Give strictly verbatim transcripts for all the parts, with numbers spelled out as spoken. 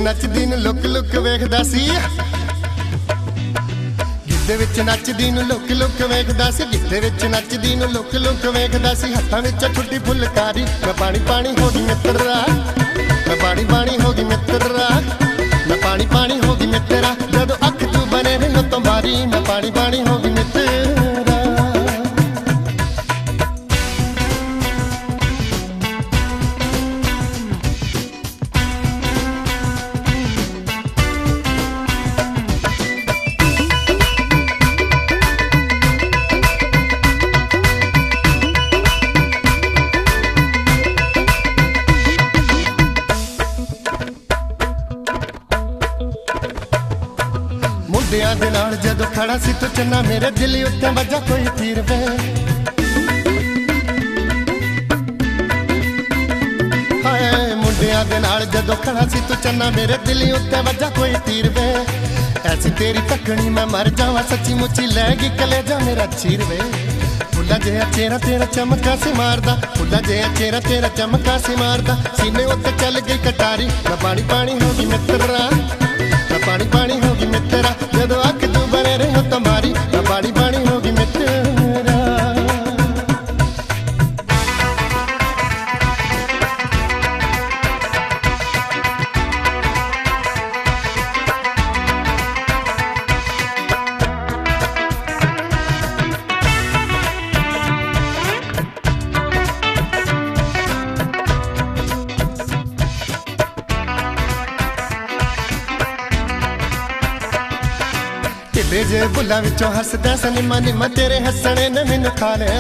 नचदी नूं look look वेखदा सी, गिद्दे विच नचदी नूं look look वेखदा सी, गिद्दे विच नचदी नूं लुक लुक वेखदा सी। हत्थां विच ठुड्डी फुलकारी, मैं पानी पानी हो गई मित्तरा, मैं पानी पानी हो गई मित्तरा, मैं पानी पानी हो गई मित्तरा। जदों अख तू बने रही तो मारी, मैं पानी पानी हो गई मित्तरा। मुंडियां दे नाल जदों खड़ा सी तू चन्ना, मेरे दिल उत्ते वजा कोई तीर वे। हाय मुंडियां दे नाल जदों खड़ा सी तू चन्ना, मेरे दिल उत्ते वजा कोई तीर वे। ऐसी तेरी तकनी मैं मर जावां, सच्ची मुच्ची लै गई कलेजा मेरा चीर वे। फुल्ला जिहा चेहरा तेरा चमका सी मारदा, फुल्ला जिहा चेहरा तेरा चमका सी मारदा। सीने उत्ते चल गई कटारी, मैं पानी पानी हो गई मित्तरा, मैं पानी पानी हो गई मित्तरा। जदों अख तू बने रही तो मारी, मैं पानी पानी हो गई मित्तरा। ढिले जे बुल्लां विचों हसदा सनिमा निमा, तेरे हसने ने मैनू खा लिया।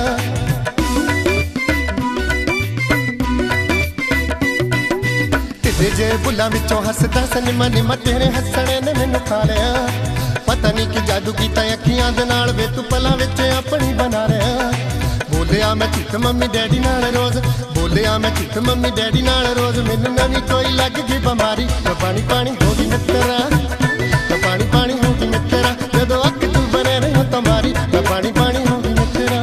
ढिले जे बुल्लां विचों हसदा सनिमा निमा, तेरे हसने ने मैनू खा लिया। पता नहीं कि जादू कीता अखियां दे नाल, वे तू पलां विच अपनी बना रहा। बोलिया मैं झूठ मम्मी डैडी नाल रोज, बोलिया मैं झूठ मम्मी डैडी नाल रोज। मैनू नवीं कोई लग गई बीमारी, मैं पानी पानी हो गई मित्तरा, मैं पानी पानी हो गई मित्तरा। जदों अख तू बने रही तो मारी, मैं पानी पानी हो गई मित्तरा।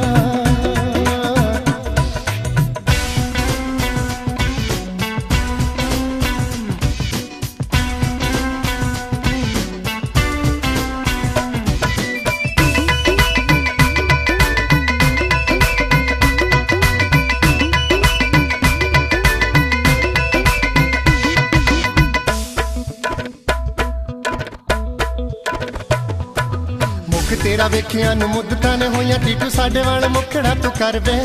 तेरा वेखिया नूं मुद्दतां ने होइयां, टीटू साडे वाल मुखड़ा तू कर वे।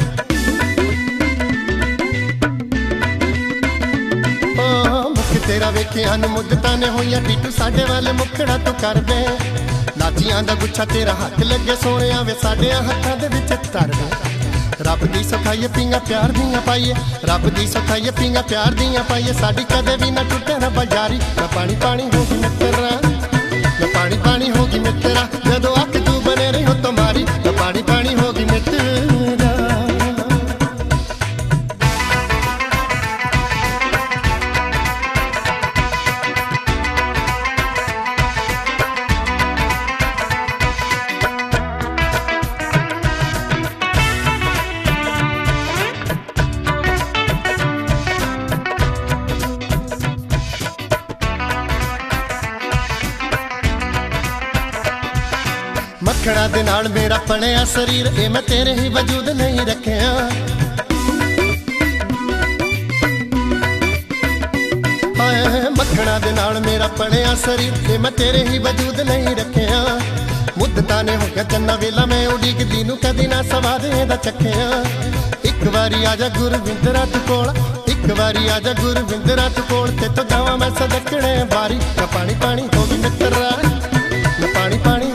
मुख तेरा वेखिया नूं मुद्दतां ने होइयां, टीटू साडे वाल मुखड़ा तू कर वे। लाचियां दा गुच्छा तेरा हत्थ लगे सोहणिया, वे साडे हत्थां दे विच तर वे। रब दी सखाई पींगा प्यार दियां पाइए, रब दी सखाई पींगा प्यार दियां पाइए। साडी कदे भी ना टुटे रब्बा यारी, मैं पानी पानी हो गई मित्तरा, मैं पानी पानी हो गई मित्तरा। जदों अख तू बने रही हो तो मारी, मैं पानी पानी हो गई मित्तरा। मखड़ा दे नाल मेरा पणिया शरीर, ए मैं तेरे ही वजूद नहीं रखिया। मखड़ा दे नाल मेरा पणिया शरीर, ए मैं तेरे ही वजूद नहीं रखिया। मुद्दतां ने हो गया चन्ना वेला, मैं उडीकदी नूं कदी ना स्वाद एदा चखिया। एक वारी आजा गुरविंदरा तू कोल, एक वारी आजा गुरविंदरा तू कोल, ते तो जावां मैं सदकणे बारी। मैं पानी पानी हो गई मित्तरा, मैं पानी पानी